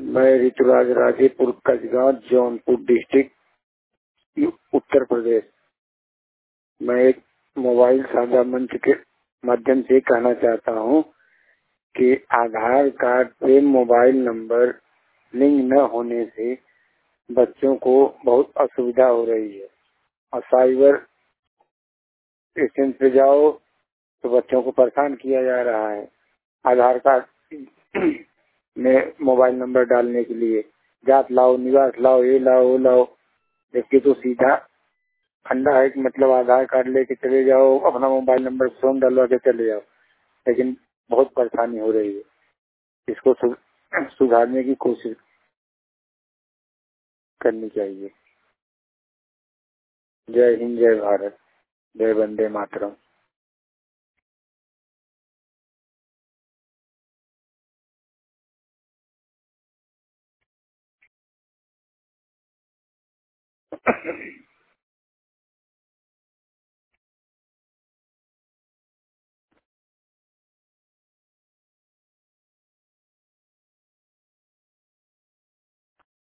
मैं ऋतुराज राजेपुर कसगांव जौनपुर डिस्ट्रिक्ट उत्तर प्रदेश। मैं एक मोबाइल साझा मंच के माध्यम से कहना चाहता हूँ कि आधार कार्ड पे मोबाइल नंबर लिंक न होने से बच्चों को बहुत असुविधा हो रही है। और साइबर स्टेशन पे जाओ तो बच्चों को परेशान किया जा रहा है आधार कार्ड में मोबाइल नंबर डालने के लिए। जात लाओ, निवास लाओ, ये लाओ, वो लाओ। जबकि तो सीधा फंडा है कि मतलब आधार कार्ड लेके चले जाओ, अपना मोबाइल नंबर फॉर्म डलवा के चले जाओ। लेकिन बहुत परेशानी हो रही है। इसको सुधारने की कोशिश करनी चाहिए। जय हिंद, जय भारत, जय वंदे मातरम।